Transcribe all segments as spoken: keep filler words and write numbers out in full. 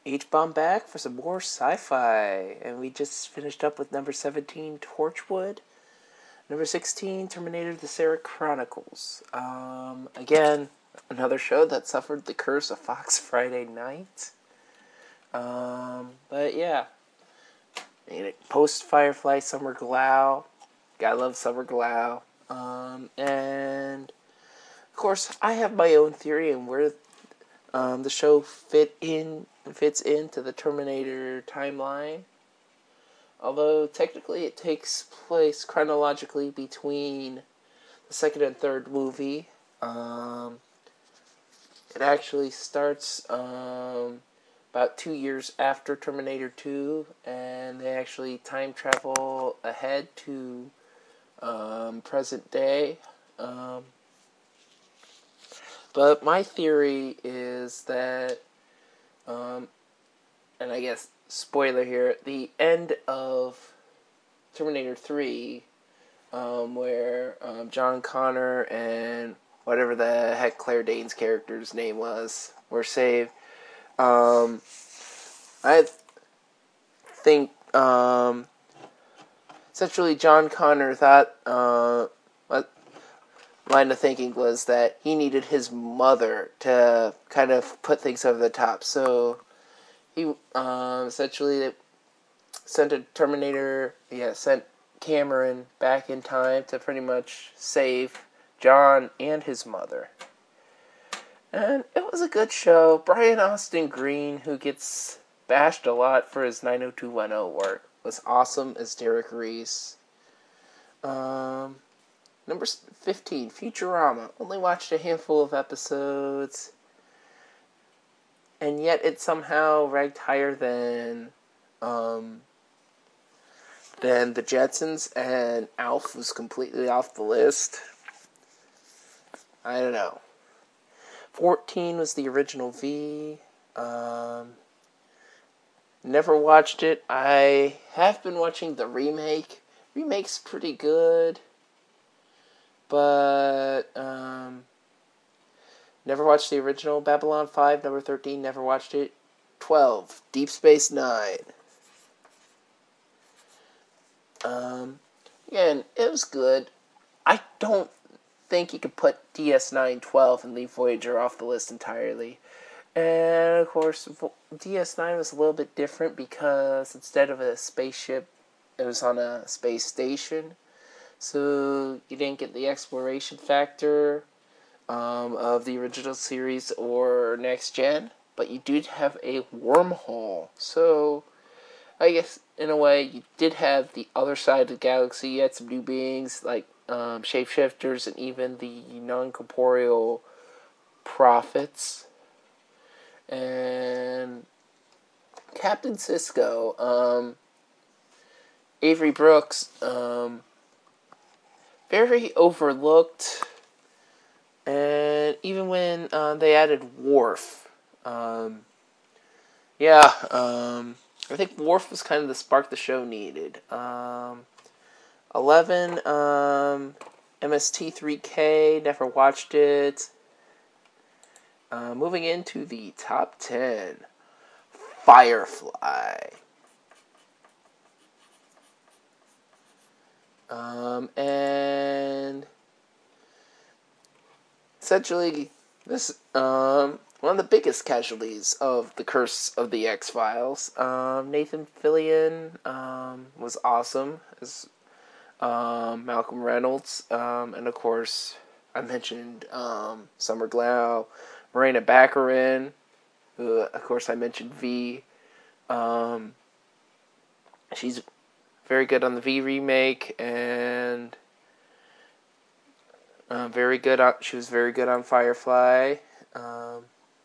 H-Bomb back for some more sci-fi. And we just finished up with number seventeen, Torchwood. Number sixteen, Terminator the Sarah Chronicles. Um, again, another show that suffered the curse of Fox Friday night. Um, but yeah. Post Firefly Summer Glau. Gotta love Summer Glau. Um, and of course, I have my own theory on where um, the show fit in fits into the Terminator timeline. Although technically it takes place chronologically between the second and third movie. Um, it actually starts um, about two years after Terminator two, and they actually time travel ahead to um, present day. Um, but my theory is that, um, and I guess spoiler here, the end of Terminator three, um, where um, John Connor and whatever the heck Claire Danes' character's name was were saved. Um, I think um, essentially John Connor thought uh, what line of thinking was that he needed his mother to kind of put things over the top. So he um, essentially sent a Terminator, yeah, sent Cameron back in time to pretty much save John and his mother. And it was a good show. Brian Austin Green, who gets bashed a lot for his nine oh two one oh work, was awesome as Derek Reese. Um, number fifteen, Futurama. Only watched a handful of episodes, and yet it somehow ranked higher than um, than the Jetsons, and Alf was completely off the list. I don't know. fourteen was the original V. Um, never watched it. I have been watching the remake. Remake's pretty good. But, um, never watched the original. Babylon five, number thirteen, never watched it. twelve, Deep Space Nine. Um, again, it was good. I don't think you could put D S nine twelve and leave Voyager off the list entirely. And, of course, D S nine was a little bit different because instead of a spaceship, it was on a space station. So you didn't get the exploration factor um, of the original series or Next Gen, but you did have a wormhole. So I guess, in a way, you did have the other side of the galaxy. You had some new beings, like um, shapeshifters and even the non-corporeal prophets. And Captain Sisko, um, Avery Brooks, um, very overlooked. And even when uh, they added Worf, um, yeah, um, I think Worf was kind of the spark the show needed. Um, eleven, um, M S T three K, never watched it. Uh, moving into the top ten, Firefly. Um, and essentially, this um, one of the biggest casualties of the curse of the X-Files. Um, Nathan Fillion um, was awesome as um, Malcolm Reynolds, um, and of course, I mentioned um, Summer Glau, Morena Baccarin, who, of course, I mentioned V. Um, she's very good on the V remake, and uh, very good on. She was very good on Firefly. Um,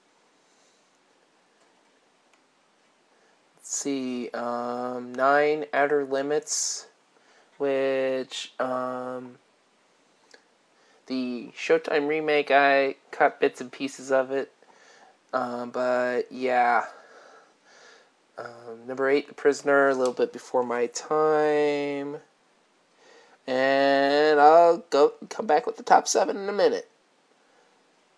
let's see, um, nine Outer Limits, which um, the Showtime remake, I caught bits and pieces of it, um, but yeah. Um, number eight, The Prisoner, a little bit before my time. And I'll go come back with the top seven in a minute.